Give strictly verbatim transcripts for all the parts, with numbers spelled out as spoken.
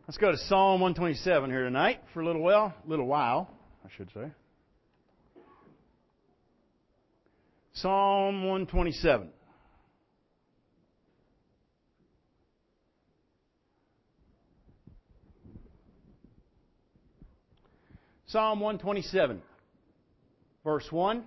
Let's go to Psalm one twenty-seven here tonight for a little while, little while, I should say. Psalm one twenty-seven. Psalm one twenty-seven, verse one.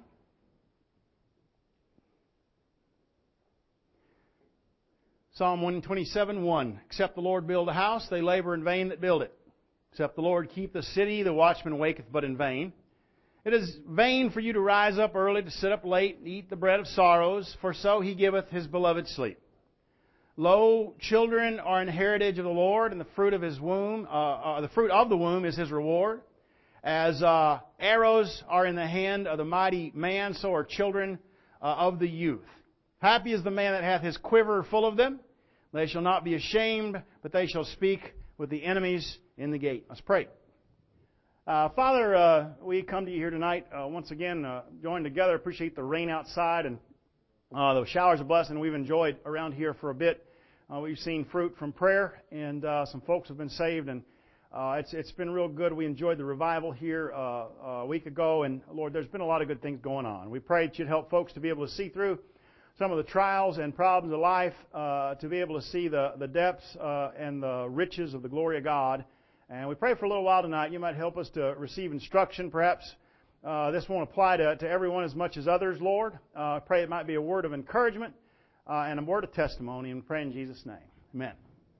Psalm one twenty-seven, one. Except the Lord build a house, they labor in vain that build it. Except the Lord keep the city, the watchman waketh but in vain. It is vain for you to rise up early, to sit up late, and eat the bread of sorrows, for so he giveth his beloved sleep. Lo, children are an heritage of the Lord, and the fruit of his womb, uh, uh, the fruit of the womb is his reward. As uh, arrows are in the hand of the mighty man, so are children uh, of the youth. Happy is the man that hath his quiver full of them. They shall not be ashamed, but they shall speak with the enemies in the gate. Let's pray. Uh, Father, uh, we come to you here tonight uh, once again, uh, joined together. Appreciate the rain outside and uh, the showers of blessing we've enjoyed around here for a bit. Uh, we've seen fruit from prayer, and uh, some folks have been saved, and uh, it's it's been real good. We enjoyed the revival here uh, a week ago, and Lord, there's been a lot of good things going on. We pray that you'd help folks to be able to see through some of the trials and problems of life, uh, to be able to see the, the depths uh, and the riches of the glory of God. And we pray for a little while tonight. You might help us to receive instruction. Perhaps uh, this won't apply to, to everyone as much as others, Lord. Uh, I pray it might be a word of encouragement uh, and a word of testimony. And we pray in Jesus' name. Amen.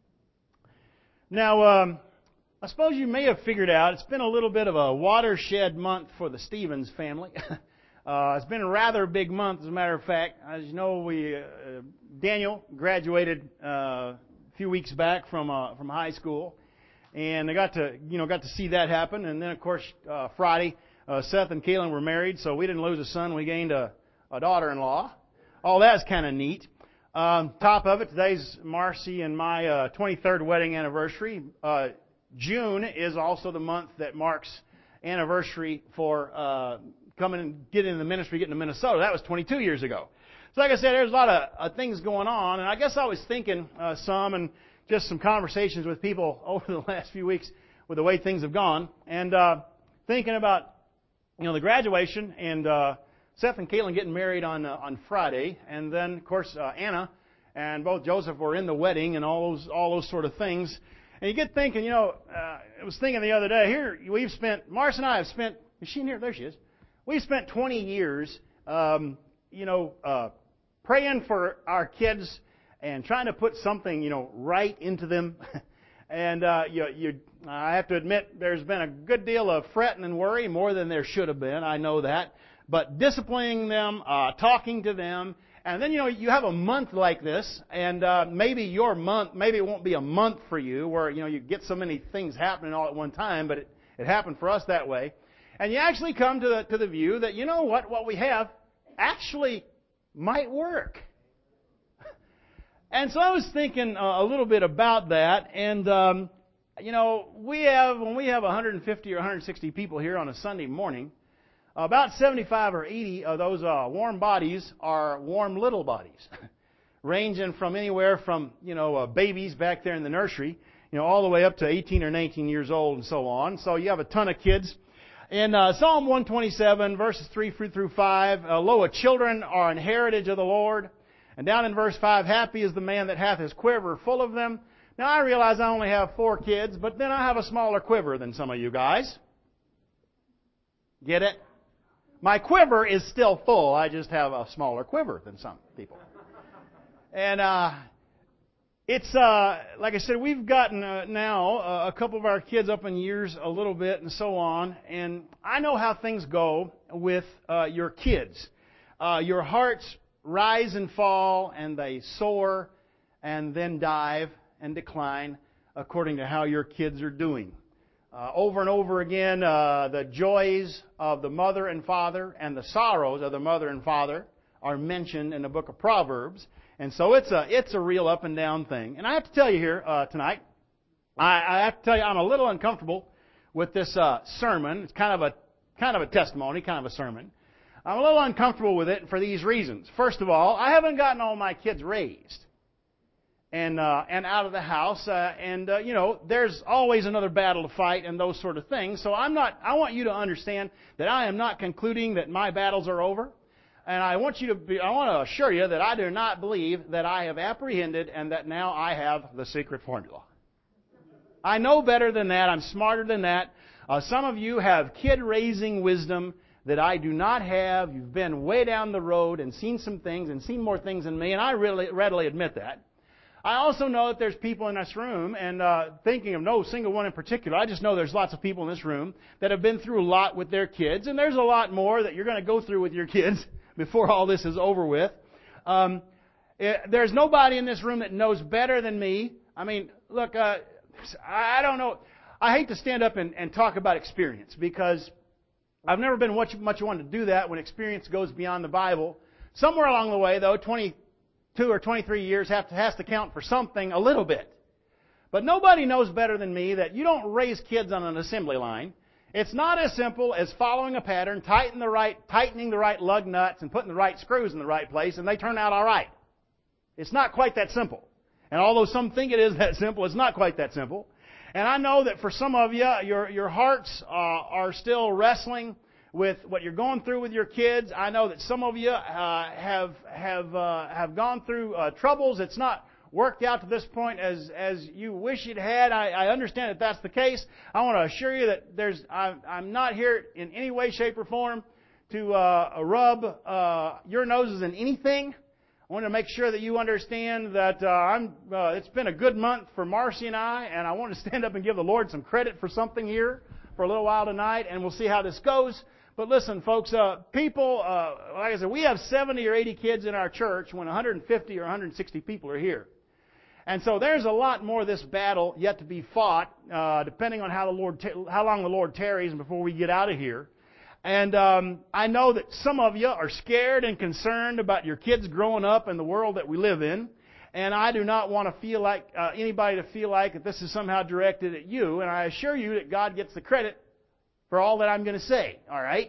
Now, um, I suppose you may have figured out it's been a little bit of a watershed month for the Stevens family. Uh, it's been a rather big month, as a matter of fact. As you know, we uh, Daniel graduated uh, a few weeks back from uh, from high school, and I got to you know got to see that happen. And then, of course, uh, Friday, uh, Seth and Kaylin were married, so we didn't lose a son; we gained a, a daughter-in-law. All that's kind of neat. Um, top of it, today's Marcy and my uh, twenty-third wedding anniversary. Uh, June is also the month that marks anniversary for. Uh, coming and getting in the ministry, getting to Minnesota. That was twenty-two years ago. So like I said, there's a lot of uh, things going on, and I guess I was thinking uh, some, and just some conversations with people over the last few weeks with the way things have gone, and uh, thinking about, you know, the graduation, and uh, Seth and Caitlin getting married on uh, on Friday, and then, of course, uh, Anna and both Joseph were in the wedding, and all those all those sort of things. And you get thinking, you know, uh, I was thinking the other day, here, we've spent, Marcy and I have spent, is she in here? There she is. We've spent twenty years, um, you know, uh, praying for our kids and trying to put something, you know, right into them. and uh, you, you, I have to admit, there's been a good deal of fretting and worry, more than there should have been. I know that. But disciplining them, uh, talking to them, and then, you know, you have a month like this, and uh, maybe your month, maybe it won't be a month for you where, you know, you get so many things happening all at one time, but it, it happened for us that way. And you actually come to the, to the view that, you know what, what we have actually might work. And so I was thinking uh, a little bit about that. And, um, you know, we have, when we have one hundred fifty or one hundred sixty people here on a Sunday morning, about seventy-five or eighty of those uh, warm bodies are warm little bodies, ranging from anywhere from, you know, uh, babies back there in the nursery, you know, all the way up to eighteen or nineteen years old and so on. So you have a ton of kids. In uh, Psalm one twenty-seven, verses three through five, uh, Lo, children are an heritage of the Lord. And down in verse five, happy is the man that hath his quiver full of them. Now, I realize I only have four kids, but then I have a smaller quiver than some of you guys. Get it? My quiver is still full. I just have a smaller quiver than some people. And uh, it's, uh, like I said, we've gotten uh, now uh, a couple of our kids up in years a little bit and so on. And I know how things go with uh, your kids. Uh, your hearts rise and fall, and they soar and then dive and decline according to how your kids are doing. Uh, over and over again, uh, the joys of the mother and father and the sorrows of the mother and father are mentioned in the book of Proverbs. And so it's a it's a real up and down thing. And I have to tell you here uh, tonight, I, I have to tell you I'm a little uncomfortable with this uh, sermon. It's kind of a kind of a testimony, kind of a sermon. I'm a little uncomfortable with it for these reasons. First of all, I haven't gotten all my kids raised. and uh, and out of the house, uh, and uh, you know, there's always another battle to fight and those sort of things. So I'm not. I want you to understand that I am not concluding that my battles are over, and I want you to be. I want to assure you that I do not believe that I have apprehended and that now I have the secret formula. I know better than that. I'm smarter than that. Uh, some of you have kid-raising wisdom that I do not have. You've been way down the road and seen some things and seen more things than me, and I really readily admit that. I also know that there's people in this room, and uh, thinking of no single one in particular, I just know there's lots of people in this room that have been through a lot with their kids, and there's a lot more that you're going to go through with your kids before all this is over with. Um, it, there's nobody in this room that knows better than me. I mean, look, uh, I don't know. I hate to stand up and, and talk about experience because I've never been much, much one to do that when experience goes beyond the Bible. Somewhere along the way, though, twenty-two or twenty-three years have to, has to count for something a little bit. But nobody knows better than me that you don't raise kids on an assembly line. It's not as simple as following a pattern, tighten the right, tightening the right lug nuts, and putting the right screws in the right place, and they turn out all right. It's not quite that simple. And although some think it is that simple, it's not quite that simple. And I know that for some of you, your your hearts uh, are still wrestling with what you're going through with your kids. I know that some of you uh, have have uh, have gone through uh, troubles. It's not worked out to this point as as you wish it had. I, I understand that that's the case. I want to assure you that there's I, I'm not here in any way, shape, or form to uh, rub uh, your noses in anything. I want to make sure that you understand that uh, I'm. Uh, it's been a good month for Marcy and I, and I want to stand up and give the Lord some credit for something here for a little while tonight, and we'll see how this goes. But listen, folks, uh, people, uh, like I said, we have seventy or eighty kids in our church when one hundred fifty or one hundred sixty people are here. And so there's a lot more of this battle yet to be fought, uh, depending on how the Lord, ta- how long the Lord tarries before we get out of here. And um, I know that some of you are scared and concerned about your kids growing up in the world that we live in. And I do not want to feel like uh, anybody to feel like that this is somehow directed at you. And I assure you that God gets the credit for all that I'm going to say. All right?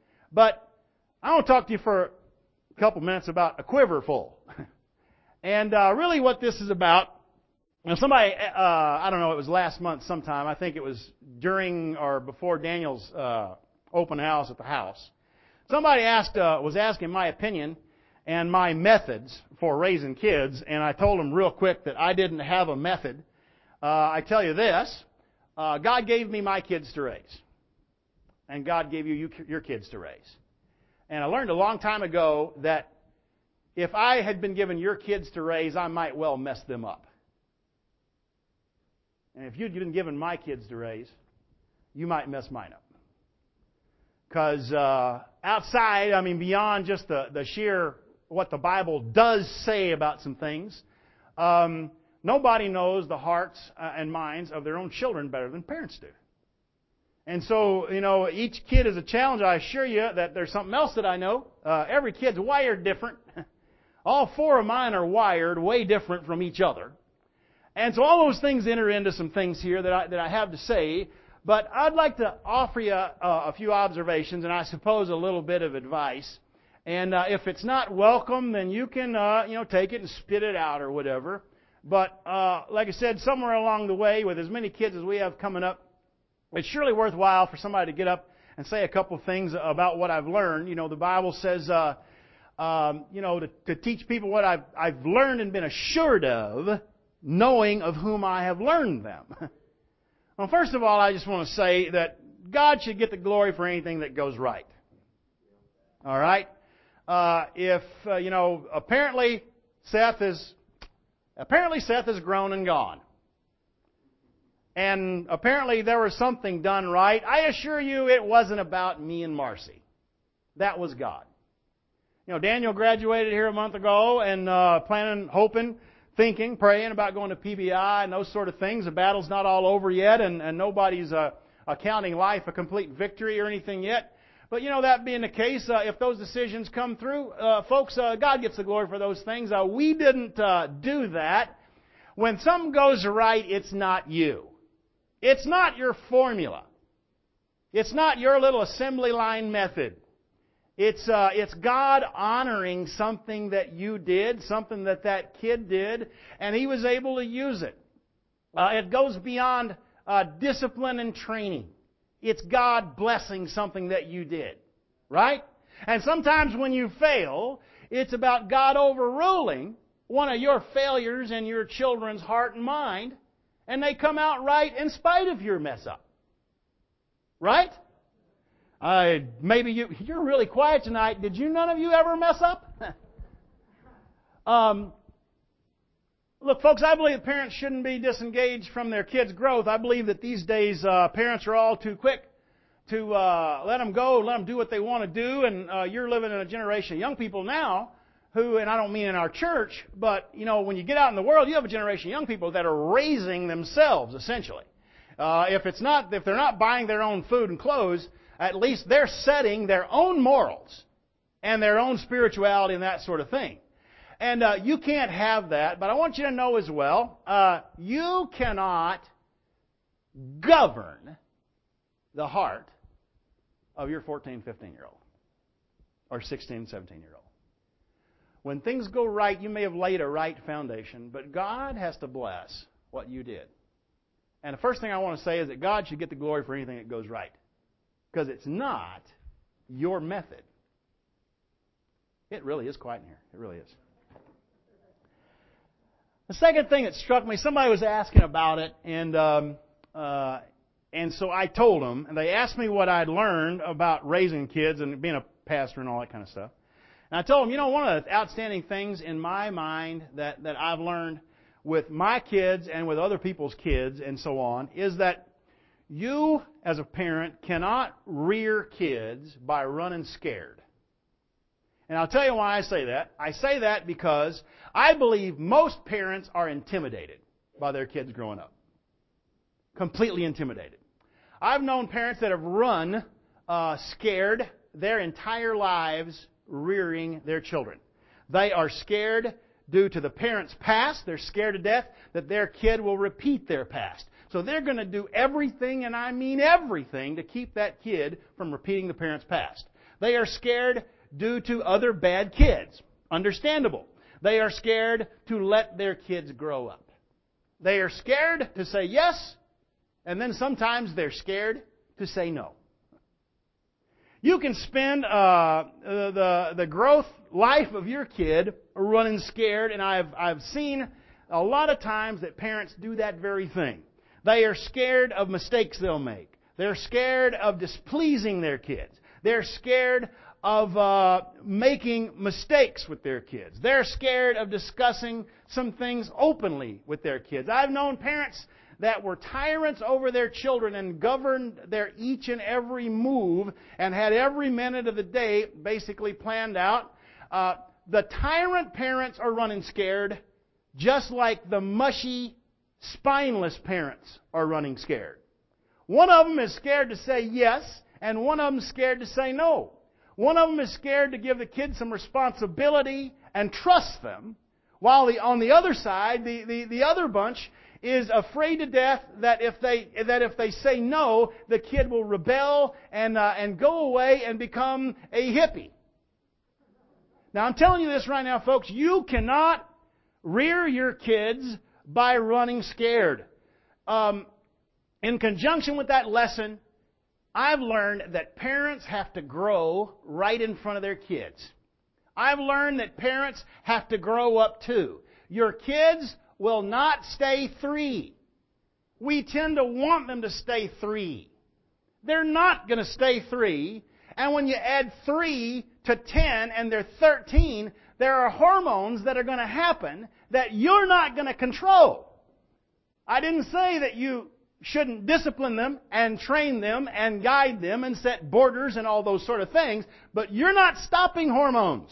But I want to talk to you for a couple minutes about a quiver full. And uh, really what this is about, you know, somebody, uh, I don't know, it was last month sometime. I think it was during or before Daniel's uh open house at the house. Somebody asked, uh, was asking my opinion and my methods for raising kids, and I told them real quick that I didn't have a method. Uh, I tell you this, uh, God gave me my kids to raise, and God gave you, you your kids to raise. And I learned a long time ago that if I had been given your kids to raise, I might well mess them up. And if you'd been given my kids to raise, you might mess mine up. Because uh, outside, I mean, beyond just the, the sheer what the Bible does say about some things, um, nobody knows the hearts uh, and minds of their own children better than parents do. And so, you know, each kid is a challenge. I assure you that there's something else that I know. Uh, every kid's wired different. All four of mine are wired way different from each other. And so all those things enter into some things here that I, that I have to say. But I'd like to offer you a, a few observations and I suppose a little bit of advice. And uh, if it's not welcome, then you can uh, you know take it and spit it out or whatever. But uh, like I said, somewhere along the way, with as many kids as we have coming up, it's surely worthwhile for somebody to get up and say a couple of things about what I've learned. You know, the Bible says, uh, um, you know, to, to teach people what I've, I've learned and been assured of, knowing of whom I have learned them. Well, first of all, I just want to say that God should get the glory for anything that goes right. All right? Uh, if, uh, you know, apparently Seth is, apparently Seth is grown and gone. And apparently there was something done right. I assure you it wasn't about me and Marcy. That was God. You know, Daniel graduated here a month ago and uh, planning, hoping, thinking, praying about going to P B I and those sort of things. The battle's not all over yet, and, and nobody's uh, accounting life a complete victory or anything yet. But, you know, that being the case, uh, if those decisions come through, uh, folks, uh, God gets the glory for those things. Uh, we didn't uh, do that. When something goes right, it's not you. It's not your formula. It's not your little assembly line method. It's, uh, it's God honoring something that you did, something that that kid did, and he was able to use it. Uh, it goes beyond uh, discipline and training. It's God blessing something that you did. Right? And sometimes when you fail, it's about God overruling one of your failures in your children's heart and mind, and they come out right in spite of your mess up. Right? Uh, maybe you, you're really quiet tonight. Did you, none of you ever mess up? um, look, folks, I believe parents shouldn't be disengaged from their kids' growth. I believe that these days uh, parents are all too quick to uh, let them go, let them do what they want to do, and uh, you're living in a generation of young people now who, and I don't mean in our church, but, you know, when you get out in the world, you have a generation of young people that are raising themselves, essentially. Uh, if it's not, if they're not buying their own food and clothes, at least they're setting their own morals and their own spirituality and that sort of thing. And uh, you can't have that, but I want you to know as well, uh, you cannot govern the heart of your fourteen, fifteen-year-old or sixteen, seventeen-year-old. When things go right, you may have laid a right foundation, but God has to bless what you did. And the first thing I want to say is that God should get the glory for anything that goes right. Because it's not your method. It really is quiet in here. It really is. The second thing that struck me, somebody was asking about it, and um, uh, and so I told them, and they asked me what I'd learned about raising kids and being a pastor and all that kind of stuff. And I told them, you know, one of the outstanding things in my mind that, that I've learned with my kids and with other people's kids and so on is that you, as a parent, cannot rear kids by running scared. And I'll tell you why I say that. I say that because I believe most parents are intimidated by their kids growing up. Completely intimidated. I've known parents that have run uh, scared their entire lives rearing their children. They are scared due to the parents' past. They're scared to death that their kid will repeat their past. So they're going to do everything, and I mean everything, to keep that kid from repeating the parents' past. They are scared due to other bad kids. Understandable. They are scared to let their kids grow up. They are scared to say yes, and then sometimes they're scared to say no. You can spend uh, the the growth life of your kid running scared, and I've I've seen a lot of times that parents do that very thing. They are scared of mistakes they'll make. They're scared of displeasing their kids. They're scared of uh, making mistakes with their kids. They're scared of discussing some things openly with their kids. I've known parents that were tyrants over their children and governed their each and every move and had every minute of the day basically planned out. Uh, the tyrant parents are running scared, just like the mushy, spineless parents are running scared. One of them is scared to say yes, and one of them is scared to say no. One of them is scared to give the kids some responsibility and trust them, while the, on the other side, the, the, the other bunch is afraid to death that if they that if they say no, the kid will rebel and uh, and go away and become a hippie. Now I'm telling you this right now, folks. You cannot rear your kids by running scared. Um, in conjunction with that lesson, I've learned that parents have to grow right in front of their kids. I've learned that parents have to grow up too. Your kids will not stay three. We tend to want them to stay three. They're not going to stay three. And when you add three to ten and they're thirteen, there are hormones that are going to happen that you're not going to control. I didn't say that you shouldn't discipline them and train them and guide them and set borders and all those sort of things, but you're not stopping hormones.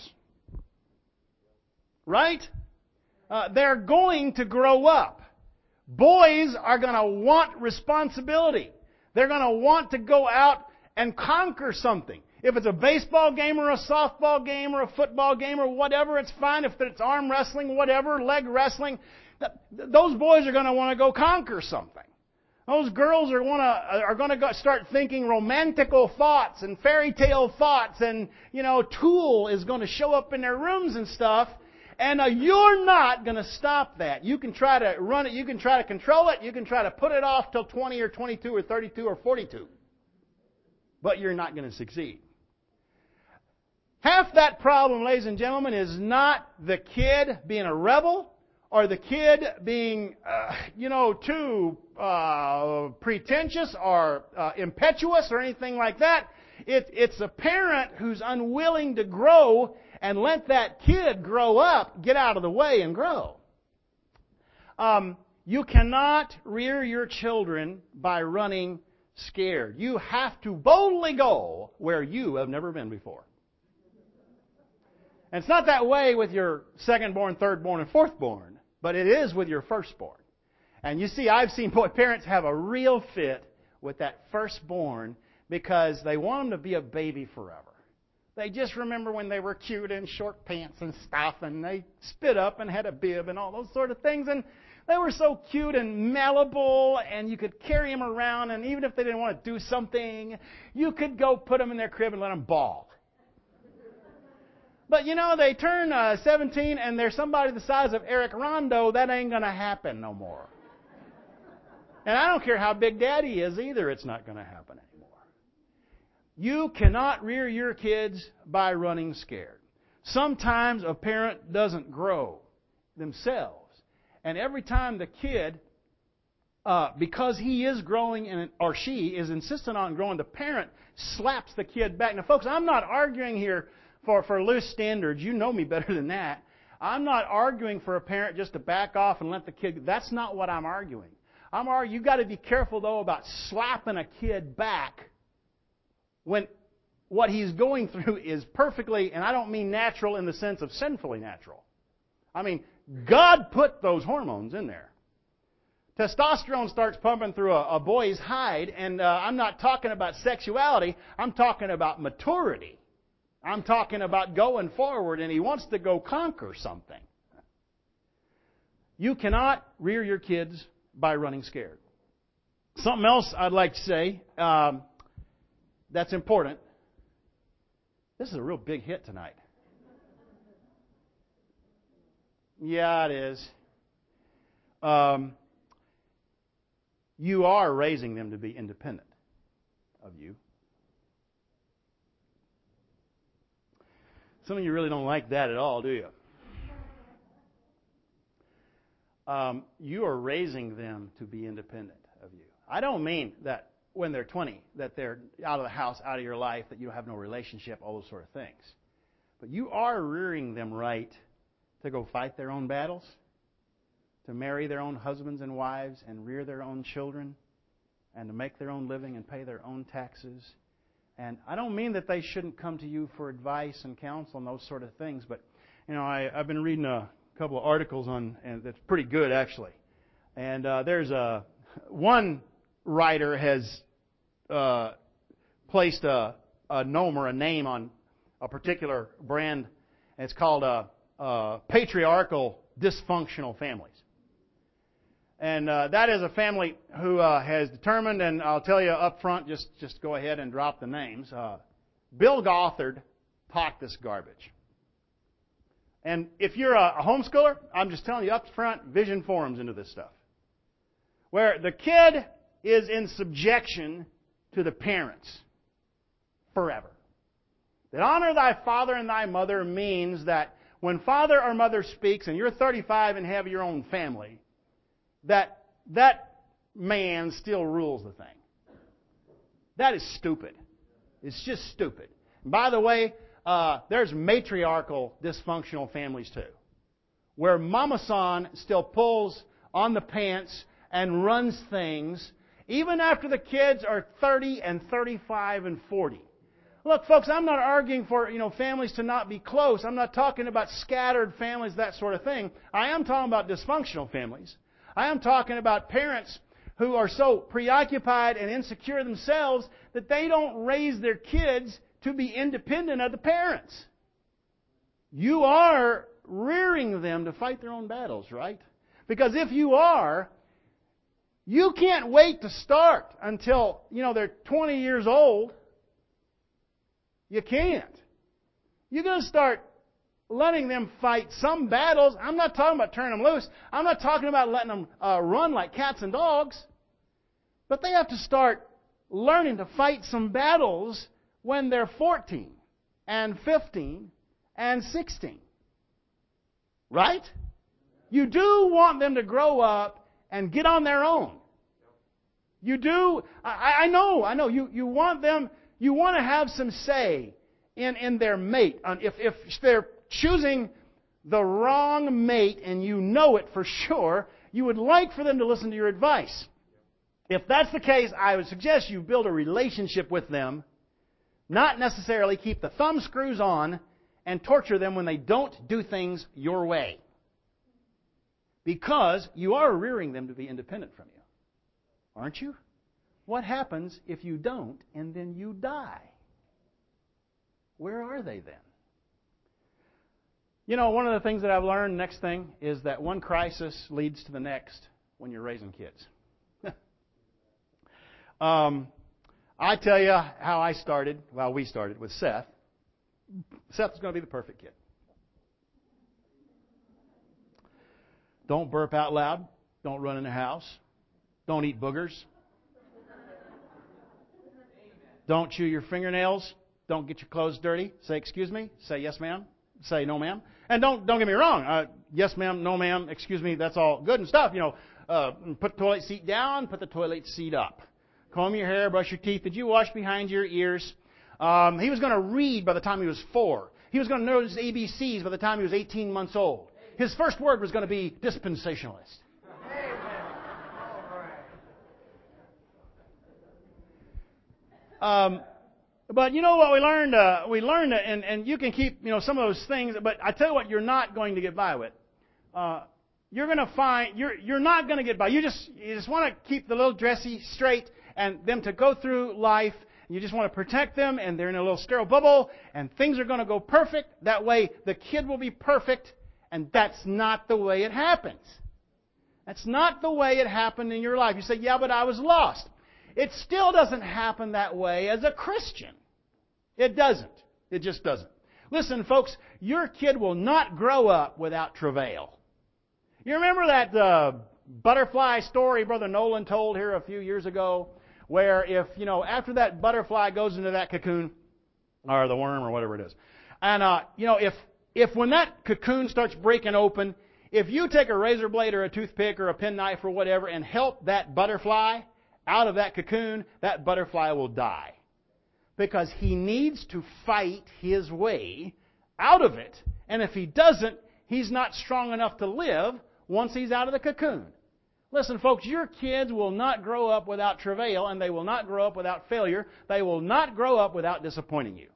Right? Uh, they're going to grow up. Boys are going to want responsibility. They're going to want to go out and conquer something. If it's a baseball game or a softball game or a football game or whatever, it's fine. If it's arm wrestling, whatever, leg wrestling, th- those boys are going to want to go conquer something. Those girls are wanna are going to start thinking romantical thoughts and fairy tale thoughts, and you know, Tool is going to show up in their rooms and stuff. And uh, you're not going to stop that. You can try to run it. You can try to control it. You can try to put it off till twenty or twenty-two or thirty-two or forty-two. But you're not going to succeed. Half that problem, ladies and gentlemen, is not the kid being a rebel or the kid being, uh, you know, too uh, pretentious or uh, impetuous or anything like that. It, it's a parent who's unwilling to grow and let that kid grow up, get out of the way and grow. Um, you cannot rear your children by running scared. You have to boldly go where you have never been before. And it's not that way with your second-born, third-born, and fourth-born, but it is with your firstborn. And you see, I've seen boy parents have a real fit with that firstborn because they want them to be a baby forever. They just remember when they were cute in short pants and stuff, and they spit up and had a bib and all those sort of things. And they were so cute and malleable, and you could carry them around, and even if they didn't want to do something, you could go put them in their crib and let them bawl. But, you know, they turn uh, seventeen and they're somebody the size of Eric Rondo. That ain't going to happen no more. And I don't care how big Daddy is either. It's not going to happen anymore. You cannot rear your kids by running scared. Sometimes a parent doesn't grow themselves. And every time the kid, uh, because he is growing and, or she is insistent on growing, the parent slaps the kid back. Now, folks, I'm not arguing here For, for loose standards. You know me better than that. I'm not arguing for a parent just to back off and let the kid... That's not what I'm arguing. I'm arguing you've got to be careful, though, about slapping a kid back when what he's going through is perfectly, and I don't mean natural in the sense of sinfully natural. I mean, God put those hormones in there. Testosterone starts pumping through a, a boy's hide, and uh, I'm not talking about sexuality. I'm talking about maturity. I'm talking about going forward, and he wants to go conquer something. You cannot rear your kids by running scared. Something else I'd like to say um, that's important. This is a real big hit tonight. Yeah, it is. Um, you are raising them to be independent of you. Some of you really don't like that at all, do you? Um, you are raising them to be independent of you. I don't mean that when they're twenty, that they're out of the house, out of your life, that you have no relationship, all those sort of things. But you are rearing them right to go fight their own battles, to marry their own husbands and wives, and rear their own children, and to make their own living and pay their own taxes. And I don't mean that they shouldn't come to you for advice and counsel and those sort of things, but you know, I, I've been reading a couple of articles on, and that's pretty good actually. And uh, there's a one writer has uh, placed a, a name or a name on a particular brand. And it's called uh, uh, patriarchal dysfunctional families. And uh, that is a family who uh, has determined, and I'll tell you up front, just, just go ahead and drop the names. Uh, Bill Gothard taught this garbage. And if you're a, a homeschooler, I'm just telling you up front, Vision Forum's into this stuff. Where the kid is in subjection to the parents forever. That honor thy father and thy mother means that when father or mother speaks and you're thirty-five and have your own family, that that man still rules the thing. That is stupid. It's just stupid. And by the way, uh, there's matriarchal dysfunctional families too, where Mama San still pulls on the pants and runs things even after the kids are thirty and thirty-five and forty. Look, folks, I'm not arguing for, you know, families to not be close. I'm not talking about scattered families, that sort of thing. I am talking about dysfunctional families. I am talking about parents who are so preoccupied and insecure themselves that they don't raise their kids to be independent of the parents. You are rearing them to fight their own battles, right? Because if you are, You can't wait to start until, you know, they're twenty years old. You can't. You're going to start letting them fight some battles. I'm not talking about turning them loose. I'm not talking about letting them uh, run like cats and dogs. But they have to start learning to fight some battles when they're fourteen and fifteen and sixteen. Right? You do want them to grow up and get on their own. You do. I, I know, I know. You, you want them, you want to have some say in, in their mate. If, if they're choosing the wrong mate and you know it for sure, you would like for them to listen to your advice. If that's the case, I would suggest you build a relationship with them, not necessarily keep the thumb screws on and torture them when they don't do things your way. Because you are rearing them to be independent from you. Aren't you? What happens if you don't and then you die? Where are they then? You know, one of the things that I've learned, next thing, is that one crisis leads to the next when you're raising kids. um, I tell you how I started, well, we started with Seth. Seth was going to be the perfect kid. Don't burp out loud. Don't run in the house. Don't eat boogers. Don't chew your fingernails. Don't get your clothes dirty. Say, excuse me. Say, yes, ma'am. Say, no, ma'am. And don't don't get me wrong. Uh, yes, ma'am. No, ma'am. Excuse me. That's all good and stuff. You know, uh, put the toilet seat down. Put the toilet seat up. Comb your hair. Brush your teeth. Did you wash behind your ears? Um, he was going to read by the time he was four. He was going to know his A B Cs by the time he was eighteen months old. His first word was going to be dispensationalist. Um, but you know what we learned? Uh, we learned, and, and you can keep you know some of those things. But I tell you what, you're not going to get by with. Uh, you're going to find you're you're not going to get by. You just you just want to keep the little dressy straight, and them to go through life. You just want to protect them, and they're in a little sterile bubble, and things are going to go perfect. That way, the kid will be perfect, and that's not the way it happens. That's not the way it happened in your life. You say, yeah, but I was lost. It still doesn't happen that way as a Christian. It doesn't. It just doesn't. Listen, folks, your kid will not grow up without travail. You remember that uh, butterfly story Brother Nolan told here a few years ago, where if, you know, after that butterfly goes into that cocoon, or the worm or whatever it is, and, uh, you know, if, if when that cocoon starts breaking open, if you take a razor blade or a toothpick or a penknife or whatever and help that butterfly out of that cocoon, that butterfly will die. Because he needs to fight his way out of it. And if he doesn't, he's not strong enough to live once he's out of the cocoon. Listen, folks, your kids will not grow up without travail, and they will not grow up without failure. They will not grow up without disappointing you.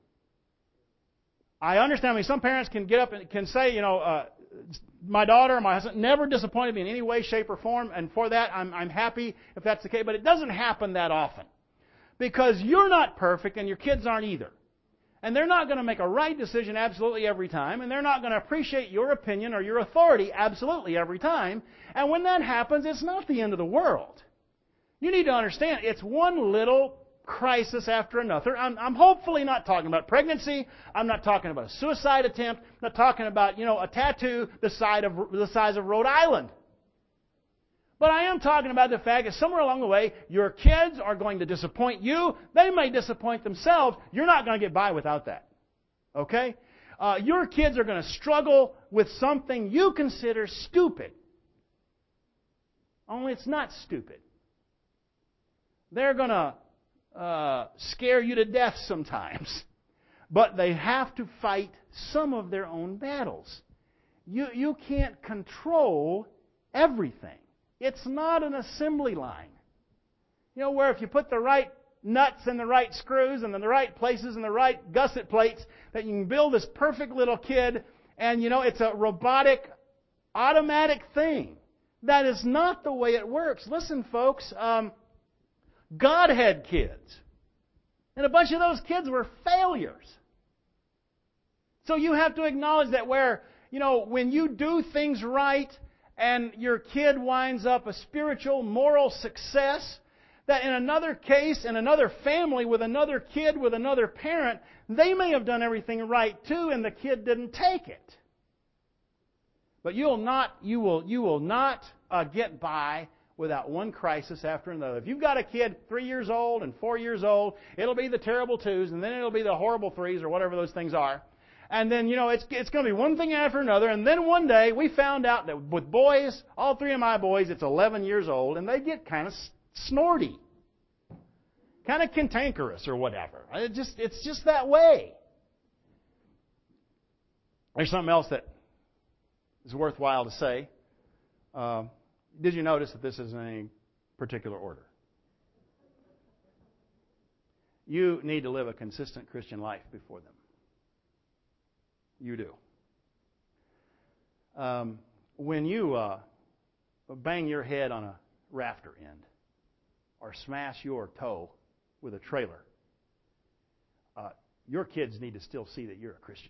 I understand. I mean, some parents can get up and can say, you know, uh, my daughter, my husband never disappointed me in any way, shape, or form, and for that, I'm, I'm happy if that's the case. But it doesn't happen that often. Because you're not perfect, and your kids aren't either. And they're not going to make a right decision absolutely every time, and they're not going to appreciate your opinion or your authority absolutely every time. And when that happens, it's not the end of the world. You need to understand, it's one little crisis after another. I'm, I'm hopefully not talking about pregnancy. I'm not talking about a suicide attempt. I'm not talking about, you know, a tattoo the size of, the size of Rhode Island. But I am talking about the fact that somewhere along the way, your kids are going to disappoint you. They may disappoint themselves. You're not going to get by without that. Okay? Uh, your kids are going to struggle with something you consider stupid. Only it's not stupid. They're going to uh, scare you to death sometimes. But they have to fight some of their own battles. You, you can't control everything. It's not an assembly line. You know, where if you put the right nuts and the right screws and in the right places and the right gusset plates, that you can build this perfect little kid, and, you know, it's a robotic, automatic thing. That is not the way it works. Listen, folks, um, God had kids. And a bunch of those kids were failures. So you have to acknowledge that where, you know, when you do things right, and your kid winds up a spiritual, moral success, that in another case, in another family, with another kid, with another parent, they may have done everything right too, and the kid didn't take it. But you'll not, you will, you will not uh, get by without one crisis after another. If you've got a kid three years old and four years old, it'll be the terrible twos, and then it'll be the horrible threes, or whatever those things are. And then, you know, it's it's going to be one thing after another. And then one day, we found out that with boys, all three of my boys, it's eleven years old, and they get kind of snorty, kind of cantankerous or whatever. It just it's just that way. There's something else that is worthwhile to say. Uh, did you notice that this is in any particular order? You need to live a consistent Christian life before them. You do. Um, when you uh, bang your head on a rafter end or smash your toe with a trailer, uh, your kids need to still see that you're a Christian.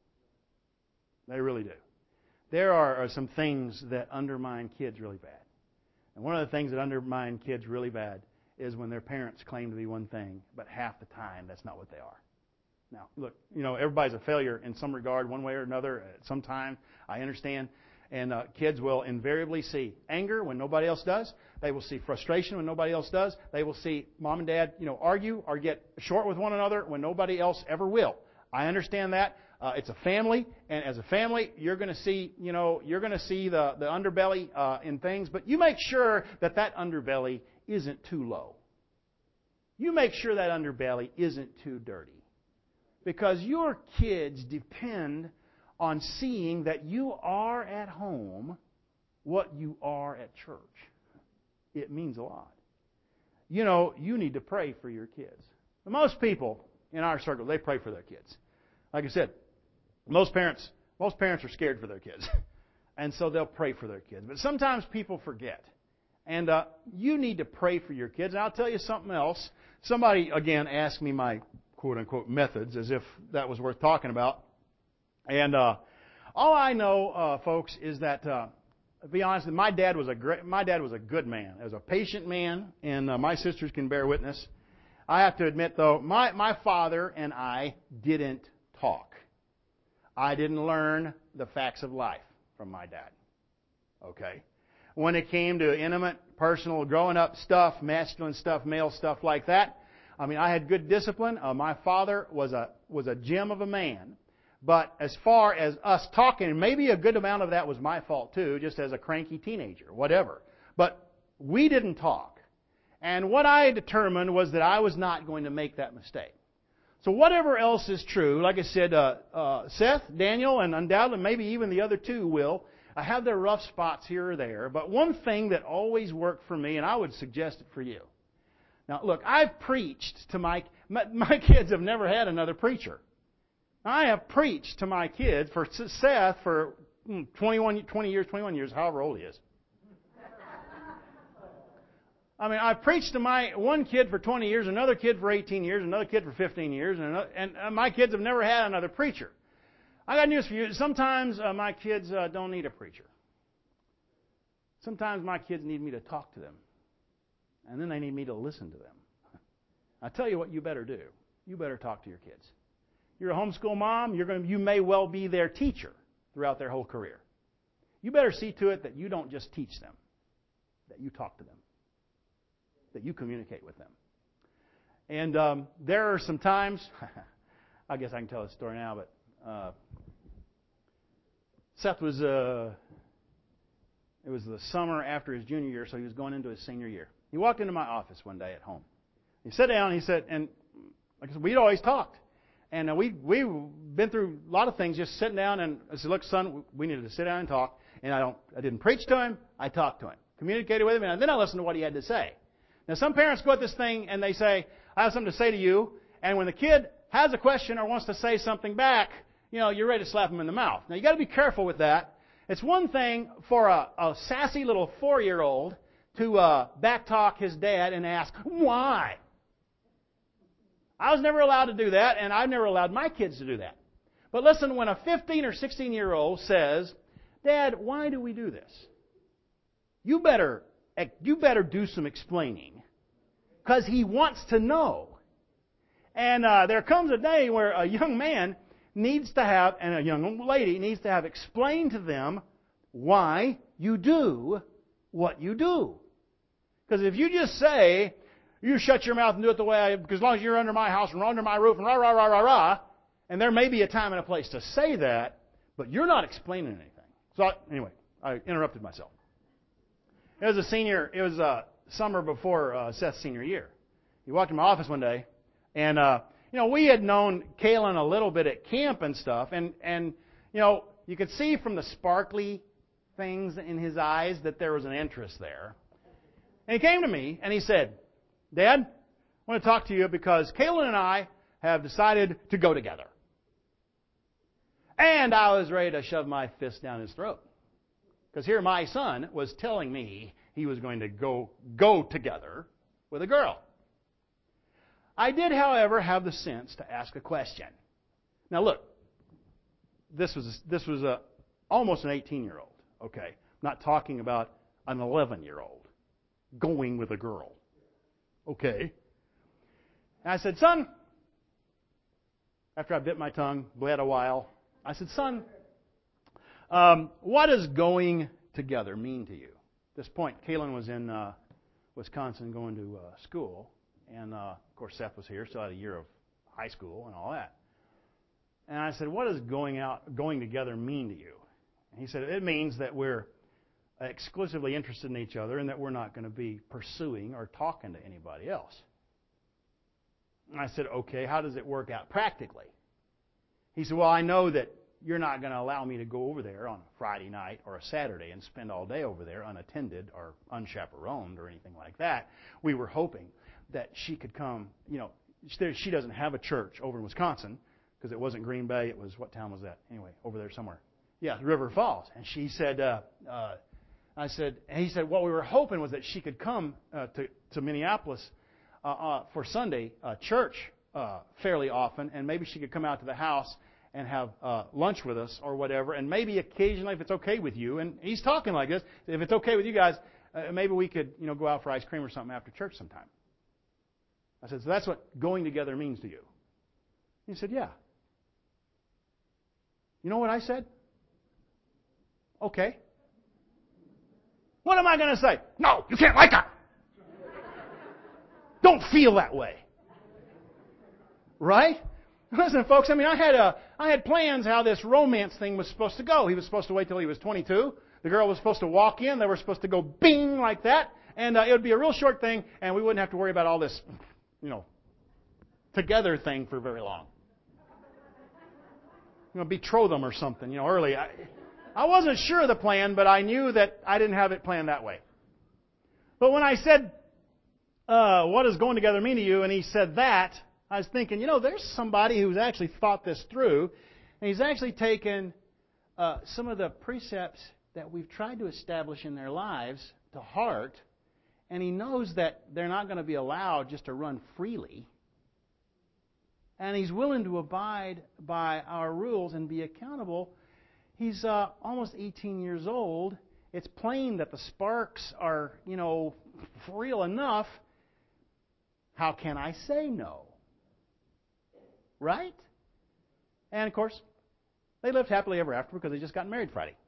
They really do. There are, are some things that undermine kids really bad. And one of the things that undermine kids really bad is when their parents claim to be one thing, but half the time that's not what they are. Now, look, you know, everybody's a failure in some regard, one way or another, at some time. I understand. And uh, kids will invariably see anger when nobody else does. They will see frustration when nobody else does. They will see mom and dad, you know, argue or get short with one another when nobody else ever will. I understand that. Uh, it's a family, and as a family, you're going to see, you know, you're going to see the the underbelly uh, in things, but you make sure that that underbelly isn't too low. You make sure that underbelly isn't too dirty. Because your kids depend on seeing that you are at home what you are at church. It means a lot. You know, you need to pray for your kids. Most people in our circle, they pray for their kids. Like I said, most parents, most parents are scared for their kids. And so they'll pray for their kids. But sometimes people forget. And uh, you need to pray for your kids. And I'll tell you something else. Somebody, again, asked me my quote-unquote methods, as if that was worth talking about. And uh, all I know, uh, folks, is that, uh, to be honest, my dad was a great, my dad was a good man. As a patient man, and uh, my sisters can bear witness. I have to admit, though, my, my father and I didn't talk. I didn't learn the facts of life from my dad. Okay? When it came to intimate, personal, growing up stuff, masculine stuff, male stuff like that, I mean, I had good discipline. Uh, my father was a was a gem of a man. But as far as us talking, maybe a good amount of that was my fault too, just as a cranky teenager, whatever. But we didn't talk. And what I determined was that I was not going to make that mistake. So whatever else is true, like I said, uh, uh, Seth, Daniel, and undoubtedly maybe even the other two will, uh, have their rough spots here or there. But one thing that always worked for me, and I would suggest it for you. Now, look, I've preached to my, my, my kids have never had another preacher. I have preached to my kids, for Seth, for twenty-one, twenty years, twenty-one years, however old he is. I mean, I've preached to my one kid for twenty years, another kid for eighteen years, another kid for fifteen years, and, another, and my kids have never had another preacher. I got news for you. Sometimes uh, my kids uh, don't need a preacher. Sometimes my kids need me to talk to them. And then they need me to listen to them. I tell you what you better do. You better talk to your kids. You're a homeschool mom, you're going to, you may well be their teacher throughout their whole career. You better see to it that you don't just teach them, that you talk to them, that you communicate with them. And um, there are some times, I guess I can tell a story now, but uh, Seth was, uh, it was the summer after his junior year, so he was going into his senior year. He walked into my office one day at home. He sat down, and he said, and like I said, we'd always talked. And uh, we, we've been through a lot of things just sitting down, and I said, look, son, we needed to sit down and talk. And I don't, I didn't preach to him, I talked to him. Communicated with him, and then I listened to what he had to say. Now, some parents go at this thing, and they say, I have something to say to you. And when the kid has a question or wants to say something back, you know, you're ready to slap him in the mouth. Now, you've got to be careful with that. It's one thing for a, a sassy little four-year-old to uh, backtalk his dad and ask, why? I was never allowed to do that, and I've never allowed my kids to do that. But listen, when a fifteen or sixteen-year-old says, Dad, why do we do this? you better, you better do some explaining, because he wants to know. And uh, there comes a day where a young man needs to have, and a young lady needs to have explained to them why you do what you do. Because if you just say, you shut your mouth and do it the way I, because as long as you're under my house and under my roof and rah, rah, rah, rah, rah, and there may be a time and a place to say that, but you're not explaining anything. So I, anyway, I interrupted myself. It was a senior, it was a summer before uh, Seth's senior year. He walked in my office one day, and uh, you know, we had known Kalen a little bit at camp and stuff, and and you know, you could see from the sparkly things in his eyes that there was an interest there. And he came to me and he said, Dad, I want to talk to you because Kalen and I have decided to go together. And I was ready to shove my fist down his throat. Because here my son was telling me he was going to go go together with a girl. I did, however, have the sense to ask a question. Now look, this was this was a almost an eighteen-year-old. Okay, I'm not talking about an eleven-year-old going with a girl. Okay. And I said, son, after I bit my tongue, bled a while, I said, son, um, what does going together mean to you? At this point, Kalen was in uh, Wisconsin going to uh, school, and uh, of course Seth was here, still had a year of high school and all that. And I said, what does going out, going together mean to you? And he said, it means that we're exclusively interested in each other and that we're not going to be pursuing or talking to anybody else. And I said, okay, how does it work out practically? He said, well, I know that you're not going to allow me to go over there on a Friday night or a Saturday and spend all day over there unattended or unchaperoned or anything like that. We were hoping that she could come, you know, she doesn't have a church over in Wisconsin because it wasn't Green Bay. It was, what town was that? Anyway, over there somewhere. Yeah, River Falls. And she said, uh, uh, I said, and he said, what we were hoping was that she could come uh, to, to Minneapolis uh, uh, for Sunday uh, church uh, fairly often, and maybe she could come out to the house and have uh, lunch with us or whatever, and maybe occasionally, if it's okay with you, and he's talking like this, if it's okay with you guys, uh, maybe we could, you know, go out for ice cream or something after church sometime. I said, so that's what going together means to you? He said, yeah. You know what I said? Okay. What am I going to say? No, you can't like her. Don't feel that way. Right? Listen, folks, I mean, I had a, I had plans how this romance thing was supposed to go. He was supposed to wait till he was twenty-two. The girl was supposed to walk in. They were supposed to go bing like that. And uh, it would be a real short thing, and we wouldn't have to worry about all this, you know, together thing for very long. You know, betroth them or something, you know, early. I, I wasn't sure of the plan, but I knew that I didn't have it planned that way. But when I said, uh, what does going together mean to you? And he said that, I was thinking, you know, there's somebody who's actually thought this through, and he's actually taken uh, some of the precepts that we've tried to establish in their lives to heart, and he knows that they're not going to be allowed just to run freely. And he's willing to abide by our rules and be accountable. He's uh, almost eighteen years old. It's plain that the sparks are, you know, real enough. How can I say no? Right? And, of course, they lived happily ever after because they just got married Friday.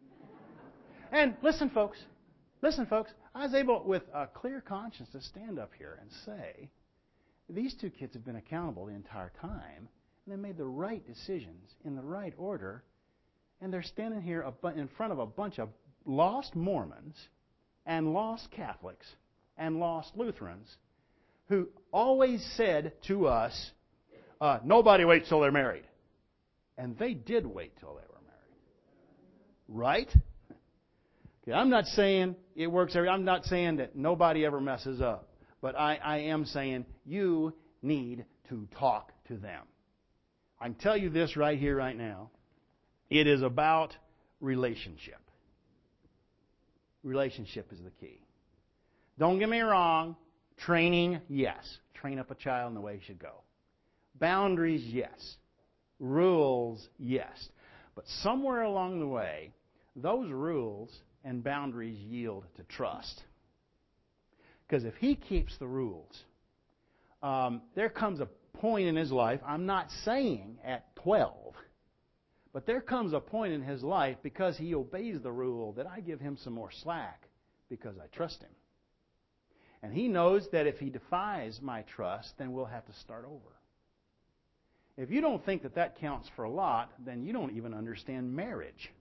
And listen, folks. Listen, folks. I was able, with a clear conscience, to stand up here and say, these two kids have been accountable the entire time, and they made the right decisions in the right order, and they're standing here in front of a bunch of lost Mormons and lost Catholics and lost Lutherans who always said to us, uh, nobody waits till they're married. And they did wait till they were married. Right? Okay, I'm not saying it works every, I'm not saying that nobody ever messes up. But I, I am saying you need to talk to them. I can tell you this right here, right now. It is about relationship. Relationship is the key. Don't get me wrong. Training, yes. Train up a child in the way he should go. Boundaries, yes. Rules, yes. But somewhere along the way, those rules and boundaries yield to trust. Because if he keeps the rules, um, there comes a point in his life, I'm not saying at twelve, but there comes a point in his life because he obeys the rule that I give him some more slack because I trust him. And he knows that if he defies my trust, then we'll have to start over. If you don't think that that counts for a lot, then you don't even understand marriage.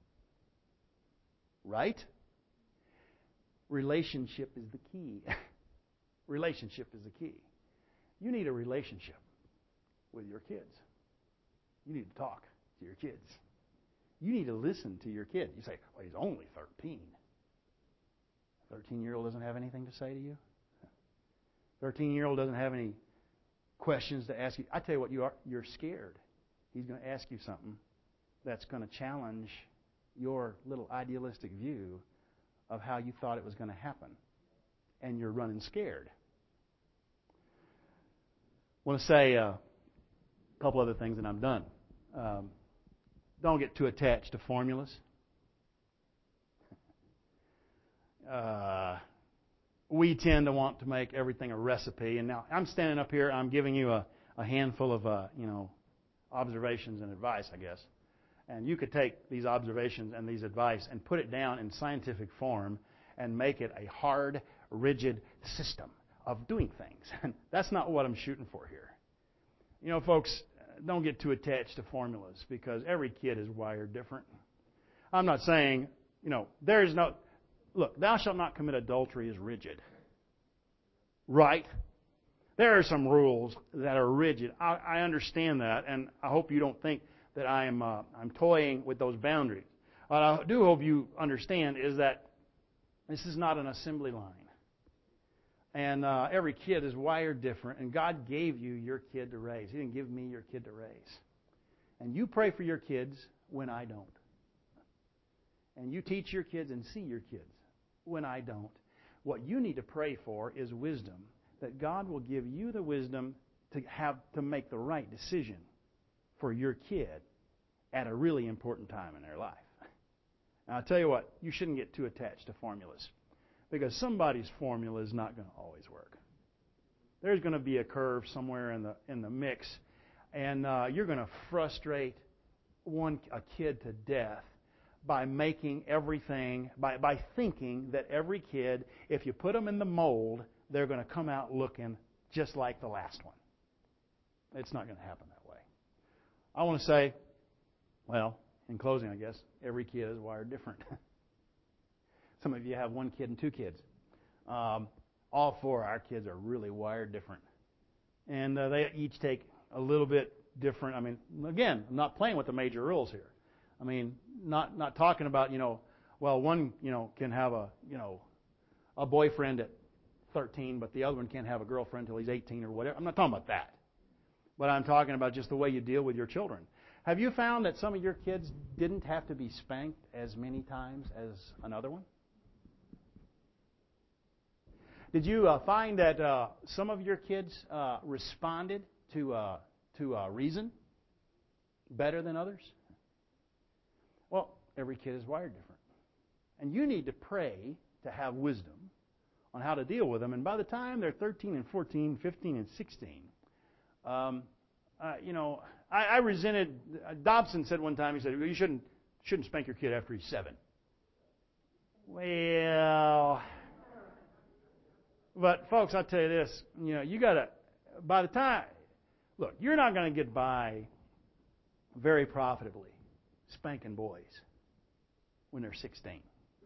Right? Relationship is the key. Relationship is the key. You need a relationship with your kids. You need to talk to your kids. You need to listen to your kid. You say, well, he's only thirteen. A thirteen-year-old doesn't have anything to say to you? thirteen-year-old doesn't have any questions to ask you. I tell you what, you are, you're scared. He's going to ask you something that's going to challenge your little idealistic view of how you thought it was going to happen. And you're running scared. I want to say uh, a couple other things and I'm done. Um, don't get too attached to formulas. Uh, we tend to want to make everything a recipe. And now I'm standing up here, I'm giving you a, a handful of, uh, you know, observations and advice, I guess. And you could take these observations and these advice and put it down in scientific form and make it a hard, rigid system of doing things. And that's not what I'm shooting for here. You know, folks, don't get too attached to formulas because every kid is wired different. I'm not saying, you know, there is no... Look, thou shalt not commit adultery is rigid. Right? There are some rules that are rigid. I, I understand that, and I hope you don't think that I am uh, I'm toying with those boundaries. What I do hope you understand is that this is not an assembly line. And uh, every kid is wired different, and God gave you your kid to raise. He didn't give me your kid to raise. And you pray for your kids when I don't. And you teach your kids and see your kids when I don't. What you need to pray for is wisdom, that God will give you the wisdom to have to make the right decision for your kid at a really important time in their life. Now, I'll tell you what, you shouldn't get too attached to formulas because somebody's formula is not going to always work. There's going to be a curve somewhere in the in the mix, and uh, you're going to frustrate one a kid to death by making everything, by, by thinking that every kid, if you put them in the mold, they're going to come out looking just like the last one. It's not going to happen that way. I want to say, well, in closing, I guess, every kid is wired different. Some of you have one kid and two kids. Um, all four of our kids are really wired different. And uh, they each take a little bit different. I mean, again, I'm not playing with the major rules here. I mean, not not talking about, you know, well, one, you know, can have a, you know, a boyfriend at thirteen, but the other one can't have a girlfriend until he's eighteen or whatever. I'm not talking about that. But I'm talking about just the way you deal with your children. Have you found that some of your kids didn't have to be spanked as many times as another one? Did you uh, find that uh, some of your kids uh, responded to uh, to uh, reason better than others? Well, every kid is wired different. And you need to pray to have wisdom on how to deal with them. And by the time they're thirteen and fourteen, fifteen and sixteen, um, uh, you know, I, I resented, uh, Dobson said one time, he said, well, you shouldn't, shouldn't spank your kid after he's seven. Well, but folks, I'll tell you this, you know, you got to, by the time, look, you're not going to get by very profitably spanking boys when they're sixteen.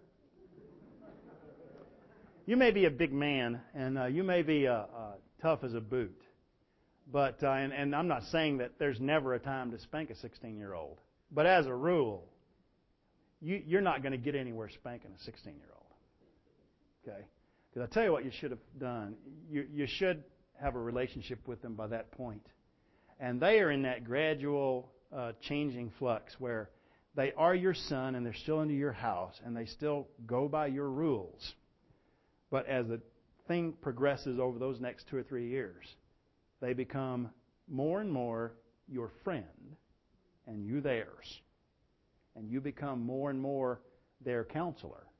You may be a big man, and uh, you may be uh, uh, tough as a boot, but uh, and, and I'm not saying that there's never a time to spank a sixteen-year-old, but as a rule, you, you're not going to get anywhere spanking a sixteen-year-old. Okay? Because I tell you what you should have done. You, you should have a relationship with them by that point, and they are in that gradual uh, changing flux where they are your son and they're still into your house and they still go by your rules. But as the thing progresses over those next two or three years, they become more and more your friend and you theirs. And you become more and more their counselor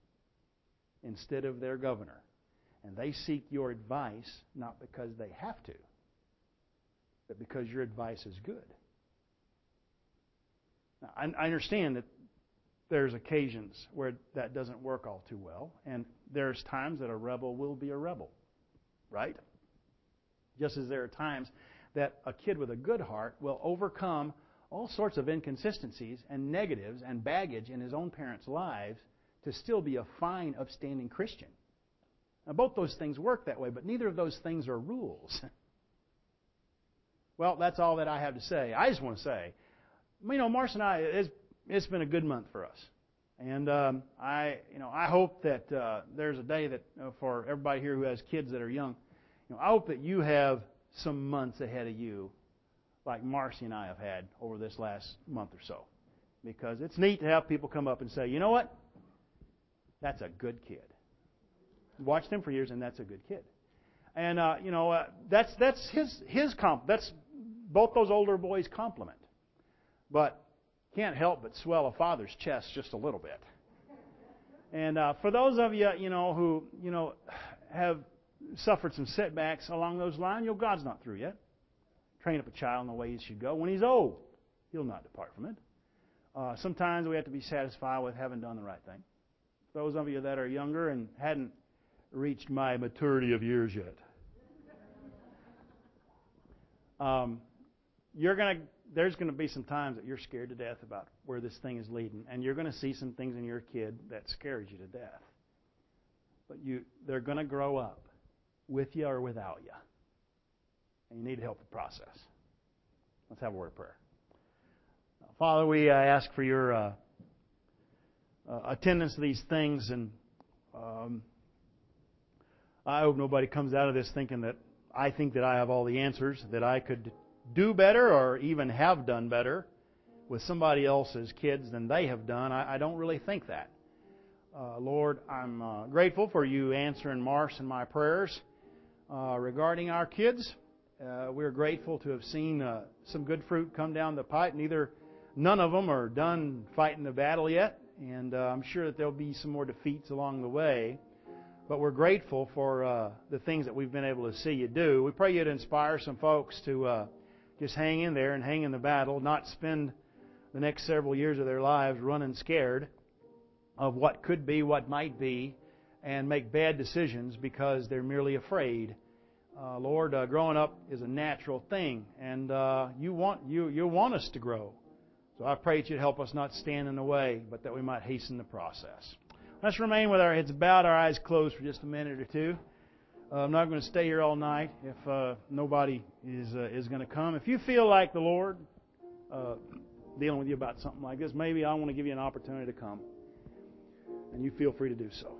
instead of their governor. And they seek your advice not because they have to, but because your advice is good. Now, I, I understand that there's occasions where that doesn't work all too well, and there's times that a rebel will be a rebel, right? Just as there are times that a kid with a good heart will overcome all sorts of inconsistencies and negatives and baggage in his own parents' lives to still be a fine, upstanding Christian. Now, both those things work that way, but neither of those things are rules. Well, that's all that I have to say. I just want to say, you know, Marcia and I, it's, it's been a good month for us. And um, I, you know, I hope that uh, there's a day that uh, for everybody here who has kids that are young, you know, I hope that you have some months ahead of you like Marcy and I have had over this last month or so. Because it's neat to have people come up and say, you know what? That's a good kid. Watched him for years, and that's a good kid. And uh, you know, uh, that's that's his his comp. That's both those older boys' compliment. But can't help but swell a father's chest just a little bit. And uh, for those of you, you know, who you know have suffered some setbacks along those lines, you know, God's not through yet. Train up a child in the way he should go. When he's old, he'll not depart from it. Uh, sometimes we have to be satisfied with having done the right thing. Those of you that are younger and hadn't reached my maturity of years yet, um, you're gonna. There's going to be some times that you're scared to death about where this thing is leading, and you're going to see some things in your kid that scares you to death. But you, they're going to grow up with you or without you, and you need to help the process. Let's have a word of prayer. Father, we uh, ask for your uh, uh, attendance to these things, and um, I hope nobody comes out of this thinking that I think that I have all the answers, that I could do better or even have done better with somebody else's kids than they have done. I, I don't really think that. Uh, Lord, I'm uh, grateful for you answering Marsh and my prayers uh, regarding our kids. Uh, we're grateful to have seen uh, some good fruit come down the pipe. Neither, none of them are done fighting the battle yet, and uh, I'm sure that there'll be some more defeats along the way. But we're grateful for uh, the things that we've been able to see you do. We pray you'd inspire some folks to uh, just hang in there and hang in the battle, not spend the next several years of their lives running scared of what could be, what might be, and make bad decisions because they're merely afraid. Uh, Lord, uh, growing up is a natural thing, and uh, you want you you want us to grow. So I pray that you'd help us not stand in the way, but that we might hasten the process. Let's remain with our heads bowed, our eyes closed for just a minute or two. Uh, I'm not going to stay here all night if uh, nobody is uh, is going to come. If you feel like the Lord uh, dealing with you about something like this, maybe I want to give you an opportunity to come, and you feel free to do so.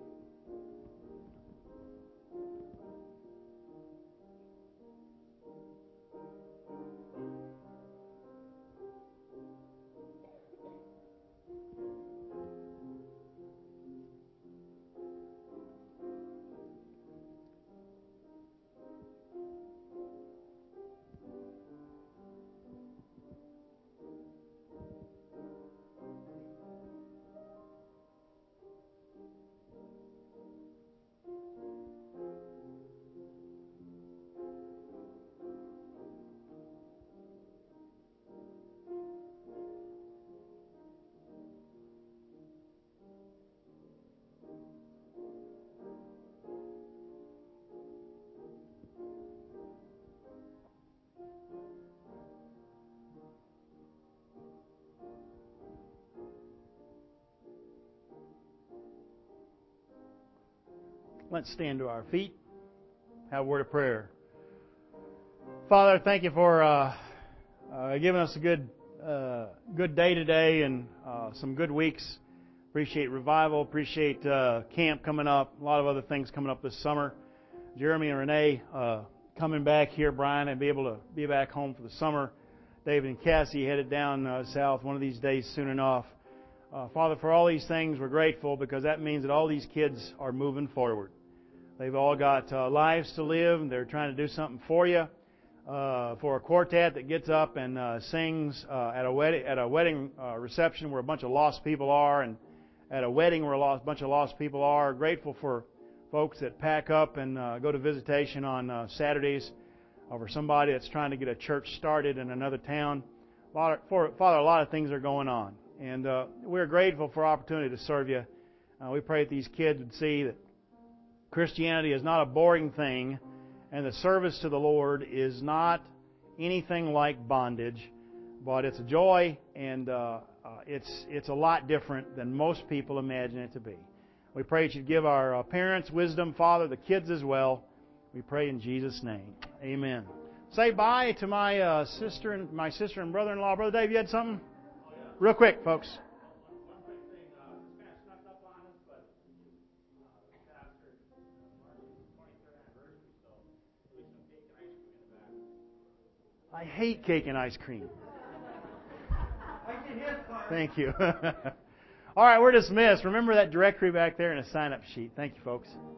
Let's stand to our feet. Have a word of prayer. Father, thank you for uh, uh, giving us a good uh, good day today and uh, some good weeks. Appreciate revival. Appreciate uh, camp coming up. A lot of other things coming up this summer. Jeremy and Renee uh, coming back here. Brian and be able to be back home for the summer. David and Cassie headed down uh, south one of these days soon enough. Uh, Father, for all these things, we're grateful because that means that all these kids are moving forward. They've all got uh, lives to live, and they're trying to do something for you. Uh, for a quartet that gets up and uh, sings uh, at a wedding at a wedding uh, reception where a bunch of lost people are, and at a wedding where a lost, bunch of lost people are. Grateful for folks that pack up and uh, go to visitation on uh, Saturdays, or for somebody that's trying to get a church started in another town. A lot of, for, Father, a lot of things are going on, and uh, we're grateful for opportunity to serve you. Uh, we pray that these kids would see that Christianity is not a boring thing, and the service to the Lord is not anything like bondage, but it's a joy, and uh, uh, it's it's a lot different than most people imagine it to be. We pray that you'd give our uh, parents wisdom, Father, the kids as well. We pray in Jesus' name. Amen. Say bye to my uh, sister and my sister and brother-in-law. Brother Dave, you had something? Real quick, folks. I hate cake and ice cream. Thank you. All right, we're dismissed. Remember that directory back there and a sign-up sheet. Thank you, folks.